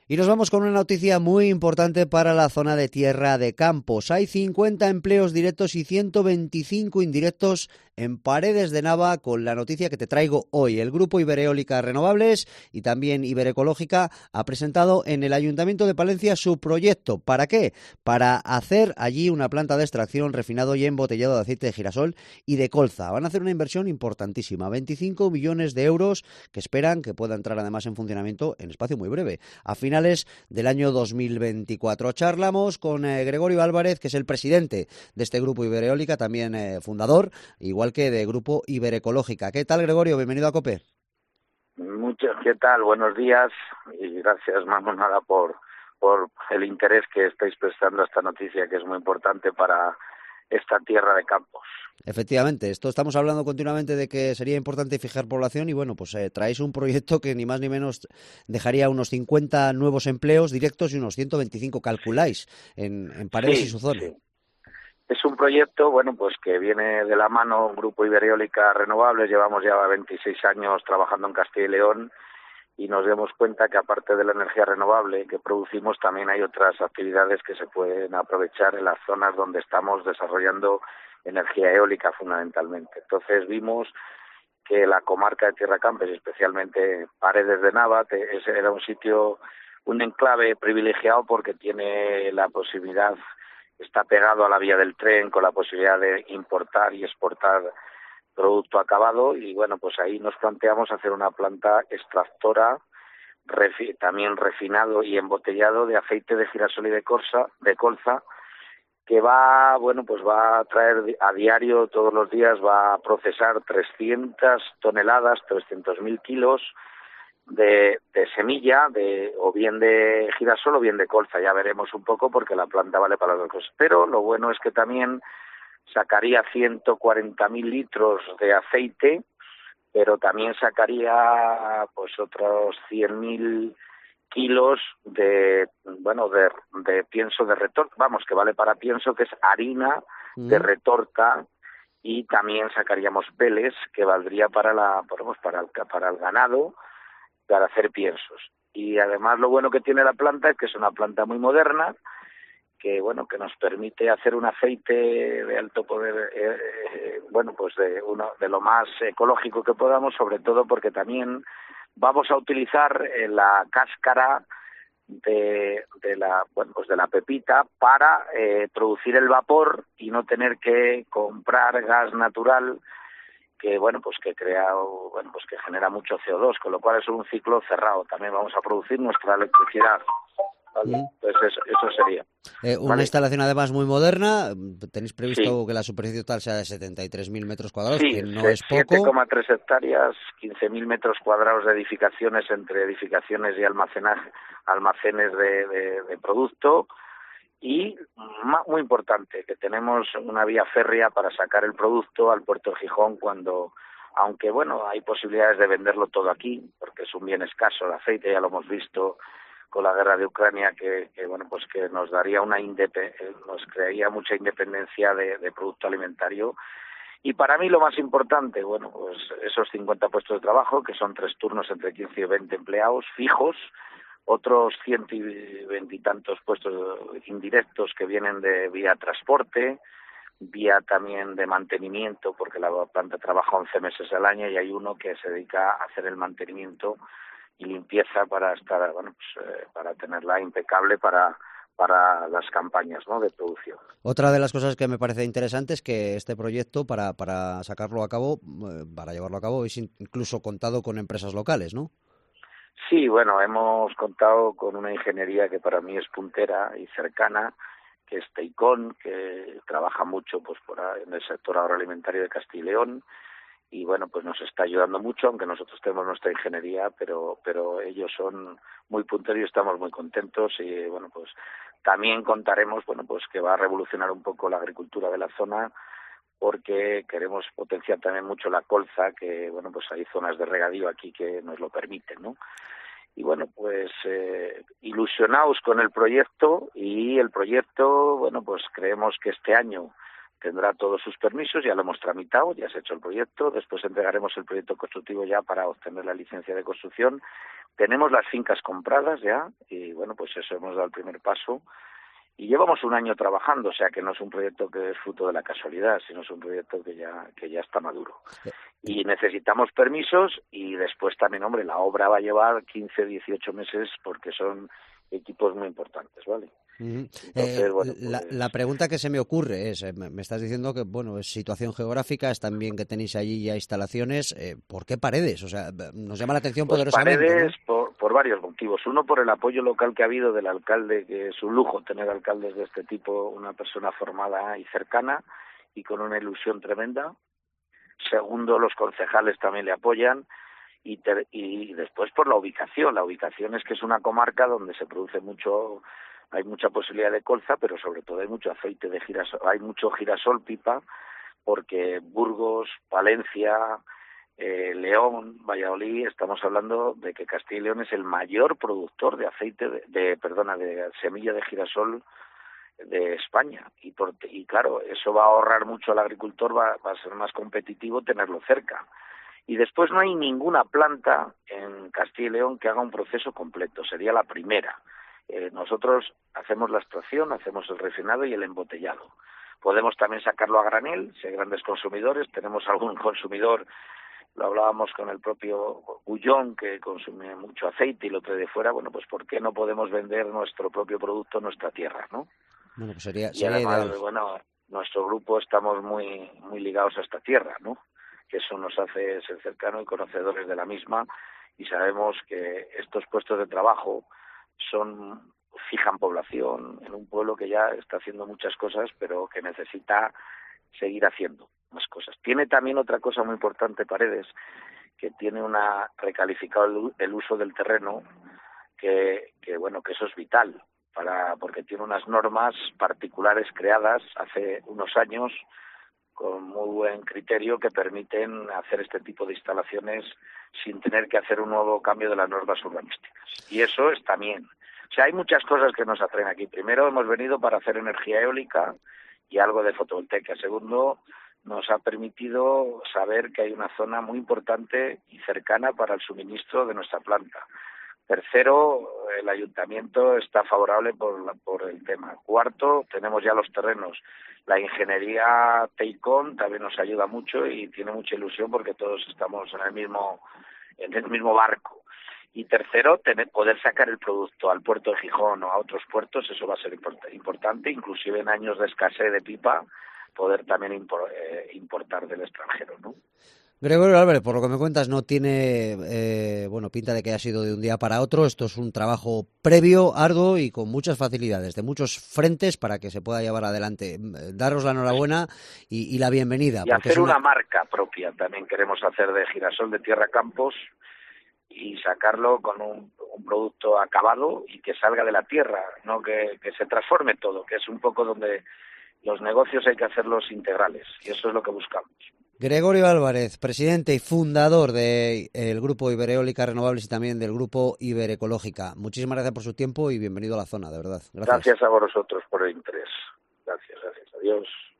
Y nos vamos con una noticia muy importante para la zona de Tierra de Campos. Hay 50 empleos directos y 125 indirectos en Paredes de Nava, con la noticia que te traigo hoy. El Grupo Ibereólica Renovables y también Iberecológica ha presentado en el Ayuntamiento de Palencia su proyecto. ¿Para qué? Para hacer allí una planta de extracción, refinado y embotellado de aceite de girasol y de colza. Van a hacer una inversión importantísima, 25 millones de euros, que esperan que pueda entrar además en funcionamiento en espacio muy breve, a finales del año 2024. Charlamos con Gregorio Álvarez, que es el presidente de este Grupo Ibereólica, también fundador, igual que de Grupo Iberecológica. ¿Qué tal, Gregorio? Bienvenido a COPE. ¿Qué tal? Buenos días y gracias, Mamonada, por el interés que estáis prestando a esta noticia, que es muy importante para esta tierra de Campos. Efectivamente, esto estamos hablando continuamente de que sería importante fijar población y bueno, pues traéis un proyecto que ni más ni menos dejaría unos 50 nuevos empleos directos y unos 125, calculáis, en Paredes y Sí, su zona. sí. Es un proyecto, bueno, pues que viene de la mano Grupo Ibereólica Renovables. Llevamos ya 26 años trabajando en Castilla y León y nos damos cuenta que aparte de la energía renovable que producimos, también hay otras actividades que se pueden aprovechar en las zonas donde estamos desarrollando energía eólica fundamentalmente. Entonces vimos que la comarca de Tierra Campos, especialmente Paredes de Nava, era un sitio, un enclave privilegiado porque tiene la posibilidad, está pegado a la vía del tren, con la posibilidad de importar y exportar producto acabado, y bueno, pues ahí nos planteamos hacer una planta extractora, también refinado y embotellado de aceite de girasol y de colza, que va, bueno, pues va a traer a diario, todos los días, va a procesar 300 toneladas, 300.000 kilos de semilla, o bien de girasol o bien de colza. Ya veremos un poco, porque la planta vale para las dos cosas. Pero lo bueno es que también sacaría 140.000 litros de aceite, pero también sacaría pues otros 100.000 kilos de pienso de retorta, vamos, que vale para pienso, que es harina de retorta, y también sacaríamos peles, que valdría para el ganado, para hacer piensos. Y además lo bueno que tiene la planta es que es una planta muy moderna, que bueno, que nos permite hacer un aceite de alto poder, pues de lo más ecológico que podamos, sobre todo porque también vamos a utilizar la cáscara de la pepita para producir el vapor y no tener que comprar gas natural, que que genera mucho CO2, con lo cual es un ciclo cerrado. También vamos a producir nuestra electricidad. Vale, pues eso sería. Una Vale. instalación además muy moderna. Tenéis Sí. previsto que la superficie total sea de 73.000 metros cuadrados, Sí, que no es poco. 7,3 hectáreas, 15.000 metros cuadrados de edificaciones, entre edificaciones y almacenes de producto, y muy importante, que tenemos una vía férrea para sacar el producto al puerto de Gijón, aunque bueno, hay posibilidades de venderlo todo aquí, porque es un bien escaso el aceite, ya lo hemos visto con la guerra de Ucrania, que nos daría nos crearía mucha independencia de producto alimentario. Y para mí lo más importante, bueno, pues esos 50 puestos de trabajo, que son 3 turnos entre 15 y 20 empleados fijos, otros 120 y tantos puestos indirectos que vienen de vía transporte, vía también de mantenimiento, porque la planta trabaja 11 meses al año y hay uno que se dedica a hacer el mantenimiento y limpieza para estar, para tenerla impecable para las campañas, ¿no?, de producción. Otra de las cosas que me parece interesante es que este proyecto, para sacarlo a cabo, para llevarlo a cabo, es incluso contado con empresas locales, ¿no? Sí, bueno, hemos contado con una ingeniería que para mí es puntera y cercana, que es Teicon, que trabaja mucho en el sector agroalimentario de Castilla y León, y bueno, pues nos está ayudando mucho, aunque nosotros tenemos nuestra ingeniería, pero ellos son muy punteros y estamos muy contentos. Y bueno, pues también contaremos, que va a revolucionar un poco la agricultura de la zona, porque queremos potenciar también mucho la colza, que bueno, pues hay zonas de regadío aquí que nos lo permiten, ¿no? Y bueno, pues ilusionados con el proyecto, y el proyecto, bueno, pues creemos que este año tendrá todos sus permisos, ya lo hemos tramitado, ya se ha hecho el proyecto, después entregaremos el proyecto constructivo ya para obtener la licencia de construcción. Tenemos las fincas compradas ya y bueno, pues eso, hemos dado el primer paso y llevamos un año trabajando, o sea que no es un proyecto que es fruto de la casualidad, sino es un proyecto que ya está maduro. Y necesitamos permisos y después también, hombre, la obra va a llevar 15, 18 meses porque son equipos muy importantes, ¿vale? Entonces, bueno, pues... la pregunta que se me ocurre es, me estás diciendo que, bueno, es situación geográfica, es también que tenéis allí ya instalaciones, ¿por qué Paredes? O sea, nos llama la atención pues poderosamente, Paredes, ¿no? por varios motivos. Uno, por el apoyo local que ha habido del alcalde, que es un lujo tener alcaldes de este tipo, una persona formada y cercana y con una ilusión tremenda. Segundo, los concejales también le apoyan. Y después por la ubicación. La ubicación es que es una comarca donde se produce mucho, hay mucha posibilidad de colza, pero sobre todo hay mucho aceite de girasol, hay mucho girasol pipa, porque Burgos, Palencia, León, Valladolid, estamos hablando de que Castilla y León es el mayor productor de aceite, de semilla de girasol de España. Y claro, eso va a ahorrar mucho al agricultor, va a ser más competitivo tenerlo cerca. Y después no hay ninguna planta en Castilla y León que haga un proceso completo, sería la primera. Nosotros hacemos la extracción, hacemos el refinado y el embotellado. Podemos también sacarlo a granel, si hay grandes consumidores, tenemos algún consumidor, lo hablábamos con el propio Gullón, que consume mucho aceite y lo trae de fuera, bueno, pues ¿por qué no podemos vender nuestro propio producto en nuestra tierra, no? Bueno, pues sería además, ideal. bueno, nuestro grupo estamos muy ligados a esta tierra, ¿no? Que eso nos hace ser cercanos y conocedores de la misma, y sabemos que estos puestos de trabajo fijan población en un pueblo que ya está haciendo muchas cosas, pero que necesita seguir haciendo más cosas. Tiene también otra cosa muy importante Paredes, que tiene recalificado el uso del terreno, que bueno, que eso es vital, porque tiene unas normas particulares creadas hace unos años con muy buen criterio que permiten hacer este tipo de instalaciones sin tener que hacer un nuevo cambio de las normas urbanísticas. Y eso es también. O sea, hay muchas cosas que nos atraen aquí. Primero, hemos venido para hacer energía eólica y algo de fotovoltaica. Segundo, nos ha permitido saber que hay una zona muy importante y cercana para el suministro de nuestra planta. Tercero, el ayuntamiento está favorable por el tema. Cuarto, tenemos ya los terrenos. La ingeniería Teicon también nos ayuda mucho y tiene mucha ilusión porque todos estamos en el mismo barco. Y tercero, poder sacar el producto al puerto de Gijón o a otros puertos, eso va a ser importante, inclusive en años de escasez de pipa, poder también importar del extranjero, ¿no? Gregorio Álvarez, por lo que me cuentas, no tiene pinta de que haya sido de un día para otro. Esto es un trabajo previo, arduo y con muchas facilidades, de muchos frentes para que se pueda llevar adelante. Daros la enhorabuena y la bienvenida. Y hacer una marca propia también queremos hacer de girasol de Tierra Campos y sacarlo con un producto acabado y que salga de la tierra, no que se transforme todo, que es un poco donde los negocios hay que hacerlos integrales y eso es lo que buscamos. Gregorio Álvarez, presidente y fundador del Grupo Ibereólica Renovables y también del Grupo Iberecológica. Muchísimas gracias por su tiempo y bienvenido a la zona, de verdad. Gracias a vosotros por el interés. Gracias. Adiós.